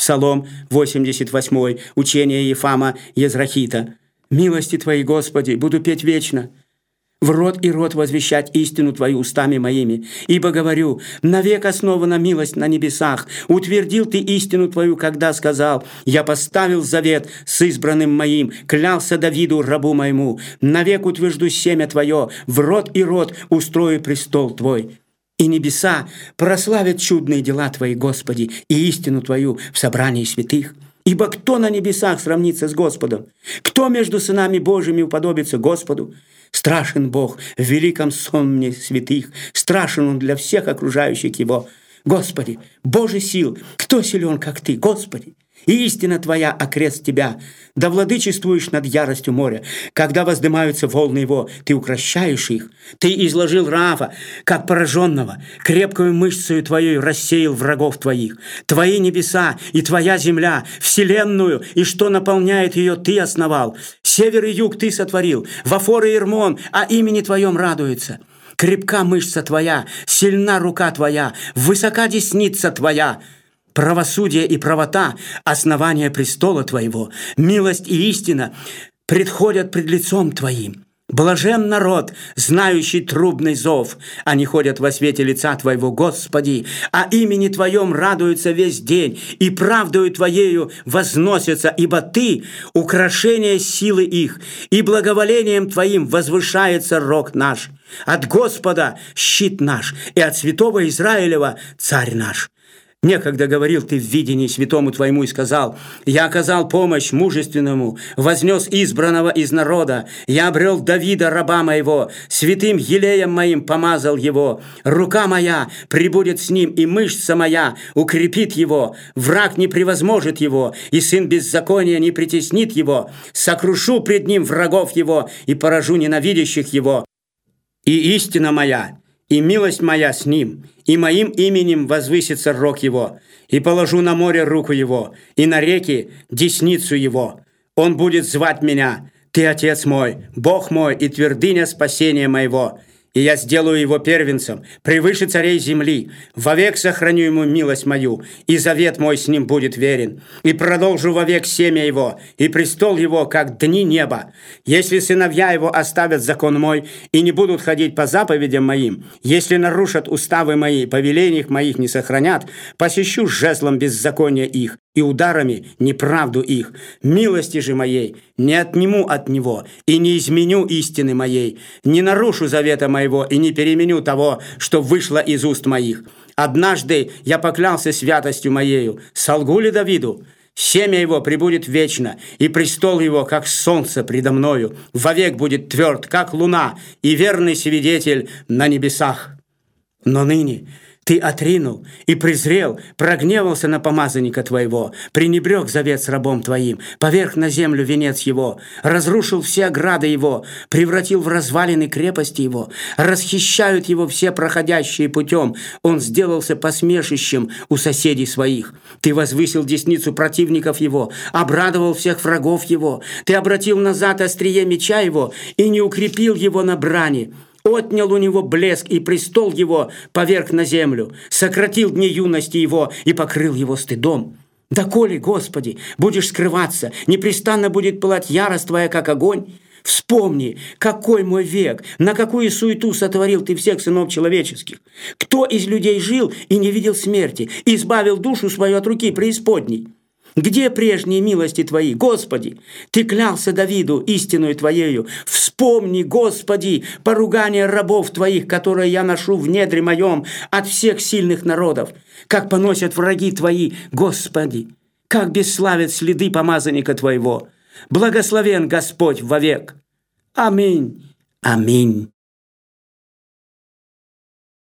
Псалом 88, учение Ефама Езрахита. «Милости Твои, Господи, буду петь вечно. В рот и рот возвещать истину Твою устами моими. Ибо говорю, навек основана милость на небесах. Утвердил Ты истину Твою, когда сказал, я поставил завет с избранным моим, клялся Давиду, рабу моему. Навек утвержду семя Твое, в рот и рот устрою престол Твой. И небеса прославят чудные дела Твои, Господи, и истину Твою в собрании святых. Ибо кто на небесах сравнится с Господом? Кто между сынами Божьими уподобится Господу? Страшен Бог в великом сонме святых, страшен Он для всех окружающих Его. Господи, Боже сил, кто силен, как Ты, Господи? И истина Твоя окрест Тебя, да владычествуешь над яростью моря. Когда воздымаются волны его, Ты укрощаешь их. Ты изложил Раава, как пораженного, крепкую мышцею Твоей рассеял врагов Твоих. Твои небеса и Твоя земля, вселенную, и что наполняет ее, Ты основал. Север и юг Ты сотворил, Вафор и Ирмон, а имени Твоем радуется. Крепка мышца Твоя, сильна рука Твоя, высока десница Твоя. Правосудие и правота – основание престола Твоего, милость и истина предходят пред лицом Твоим. Блажен народ, знающий трубный зов. Они ходят во свете лица Твоего, Господи, а имени Твоем радуются весь день, и правдою Твоею возносятся, ибо Ты – украшение силы их, и благоволением Твоим возвышается рог наш. От Господа – щит наш, и от святого Израилева – царь наш. Некогда говорил Ты в видении святому Твоему и сказал, «Я оказал помощь мужественному, вознес избранного из народа, я обрел Давида, раба моего, святым елеем моим помазал его, рука моя прибудет с ним, и мышца моя укрепит его, враг не превозможет его, и сын беззакония не притеснит его, сокрушу пред ним врагов его и поражу ненавидящих его, и истина моя, и милость моя с ним, и моим именем возвысится рог его, и положу на море руку его, и на реки десницу его. Он будет звать меня, Ты, Отец мой, Бог мой и твердыня спасения моего. И я сделаю его первенцем, превыше царей земли. Вовек сохраню ему милость мою, и завет мой с ним будет верен. И продолжу вовек семя его, и престол его, как дни неба. Если сыновья его оставят закон мой, и не будут ходить по заповедям моим, если нарушат уставы мои, повелениях моих не сохранят, посещу жезлом беззакония их, и ударами неправду их. Милости же моей не отниму от него, и не изменю истины моей, не нарушу завета моего, и не переменю того, что вышло из уст моих. Однажды я поклялся святостью моею, солгу ли Давиду? Семя его пребудет вечно, и престол его, как солнце предо мною, вовек будет тверд, как луна, и верный свидетель на небесах. Но ныне Ты отринул и презрел, прогневался на помазанника Твоего, пренебрег завет с рабом Твоим, поверг на землю венец его, разрушил все ограды его, превратил в развалины крепости его, расхищают его все проходящие путем, он сделался посмешищем у соседей своих. Ты возвысил десницу противников его, обрадовал всех врагов его, Ты обратил назад острие меча его и не укрепил его на брани. Отнял у него блеск, и престол его поверг на землю, сократил дни юности его и покрыл его стыдом. Доколе, Господи, будешь скрываться, непрестанно будет пылать ярость Твоя, как огонь? Вспомни, какой мой век, на какую суету сотворил Ты всех сынов человеческих. Кто из людей жил и не видел смерти, избавил душу свою от руки преисподней? Где прежние милости Твои, Господи? Ты клялся Давиду истиною Твоею. Вспомни, Господи, поругание рабов Твоих, которые я ношу в недре моем от всех сильных народов. Как поносят враги Твои, Господи, как бесславят следы помазанника Твоего. Благословен Господь вовек. Аминь. Аминь.